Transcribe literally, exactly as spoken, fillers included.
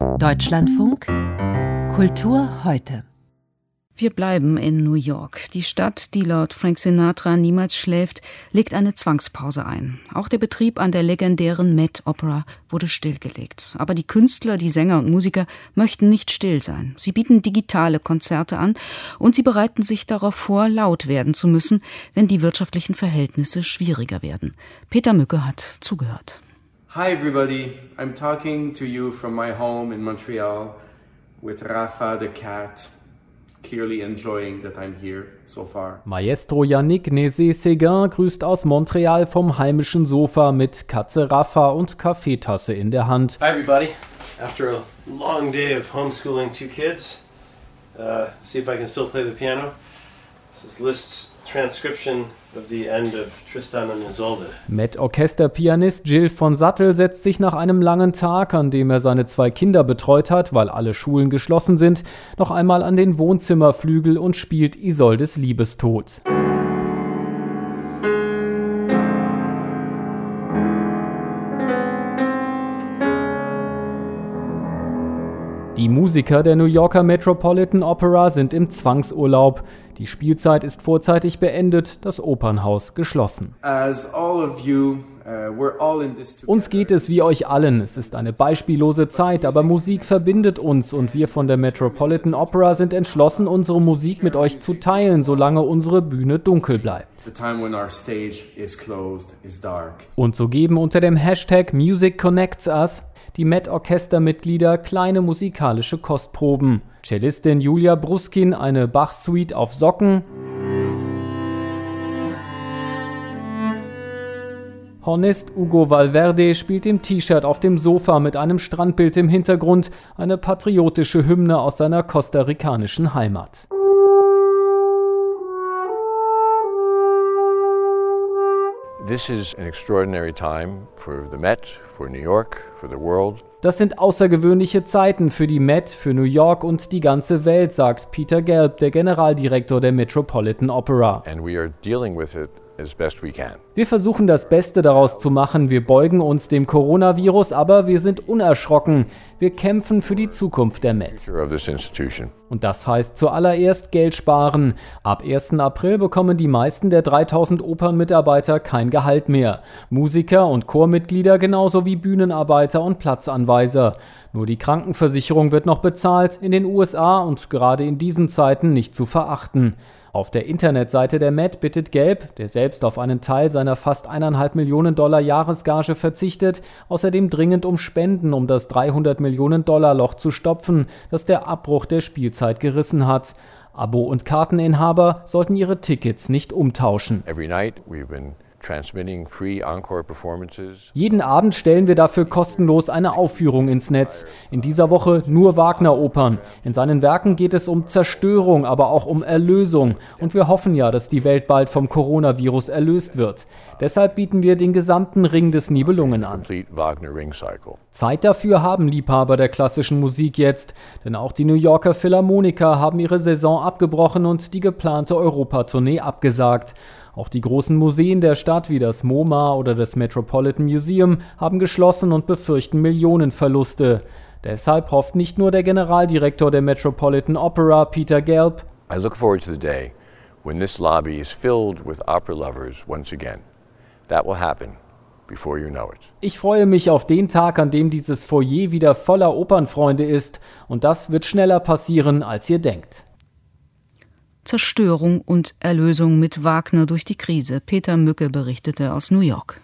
Deutschlandfunk Kultur heute. Wir bleiben in New York. Die Stadt, die laut Frank Sinatra niemals schläft, legt eine Zwangspause ein. Auch der Betrieb an der legendären Met Opera wurde stillgelegt. Aber die Künstler, die Sänger und Musiker möchten nicht still sein. Sie bieten digitale Konzerte an und sie bereiten sich darauf vor, laut werden zu müssen, wenn die wirtschaftlichen Verhältnisse schwieriger werden. Peter Mücke hat zugehört. Hi everybody, I'm talking to you from my home in Montreal with Rafa the cat. Clearly enjoying that I'm here so far. Maestro Yannick Nézet-Séguin grüßt aus Montreal vom heimischen Sofa mit Katze Rafa und Kaffeetasse in der Hand. Hi everybody. After a long day of homeschooling two kids, uh, see if I can still play the piano. This is Liszt's transcription of the end of Tristan and Isolde. Met-Orchester-Pianist Gilles von Sattel setzt sich nach einem langen Tag, an dem er seine zwei Kinder betreut hat, weil alle Schulen geschlossen sind, noch einmal an den Wohnzimmerflügel und spielt Isoldes Liebestod. Die Musiker der New Yorker Metropolitan Opera sind im Zwangsurlaub. Die Spielzeit ist vorzeitig beendet, das Opernhaus geschlossen. As all of you, uh, we're all in this together. Uns geht es wie euch allen. Es ist eine beispiellose Zeit, aber Musik verbindet uns und wir von der Metropolitan Opera sind entschlossen, unsere Musik mit euch zu teilen, solange unsere Bühne dunkel bleibt. The time when our stage is closed is dark. Und so geben unter dem Hashtag Music Connects Us die Met-Orchester-Mitglieder kleine musikalische Kostproben. Cellistin Julia Bruskin eine Bach-Suite auf Socken. Hornist Hugo Valverde spielt im T-Shirt auf dem Sofa mit einem Strandbild im Hintergrund, eine patriotische Hymne aus seiner kostarikanischen Heimat. This is an extraordinary time for the Met, for New York, for the world. Das sind außergewöhnliche Zeiten für die Met, für New York und die ganze Welt, sagt Peter Gelb, der Generaldirektor der Metropolitan Opera. And we are dealing with it as best we can. Wir versuchen das Beste daraus zu machen. Wir beugen uns dem Coronavirus, aber wir sind unerschrocken. Wir kämpfen für die Zukunft der Met. Future of this institution. Und das heißt zuallererst Geld sparen. Ab ersten April bekommen die meisten der dreitausend Opernmitarbeiter kein Gehalt mehr. Musiker und Chormitglieder genauso wie Bühnenarbeiter und Platzanweiser. Nur die Krankenversicherung wird noch bezahlt, in den U S A und gerade in diesen Zeiten nicht zu verachten. Auf der Internetseite der Met bittet Gelb, der selbst auf einen Teil seiner fast eineinhalb Millionen Dollar Jahresgage verzichtet, außerdem dringend um Spenden, um das dreihundert Millionen Dollar Loch zu stopfen, das der Abbruch der Spielzeit gerissen hat. Abo- und Karteninhaber sollten ihre Tickets nicht umtauschen. Every night we've been transmitting free encore performances. Jeden Abend stellen wir dafür kostenlos eine Aufführung ins Netz. In dieser Woche nur Wagner-Opern. In seinen Werken geht es um Zerstörung, aber auch um Erlösung. Und wir hoffen ja, dass die Welt bald vom Coronavirus erlöst wird. Deshalb bieten wir den gesamten Ring des Nibelungen an. Complete Wagner Ring Cycle. Zeit dafür haben Liebhaber der klassischen Musik jetzt. Denn auch die New Yorker Philharmoniker haben ihre Saison abgebrochen und die geplante Europatournee abgesagt. Auch die großen Museen der Stadt wie das MoMA oder das Metropolitan Museum haben geschlossen und befürchten Millionenverluste. Deshalb hofft nicht nur der Generaldirektor der Metropolitan Opera, Peter Gelb. I look forward to the day when this lobby is filled with opera lovers once again. That will happen before you know it. Ich freue mich auf den Tag, an dem dieses Foyer wieder voller Opernfreunde ist. Und das wird schneller passieren, als ihr denkt. Zerstörung und Erlösung mit Wagner durch die Krise. Peter Mücke berichtete aus New York.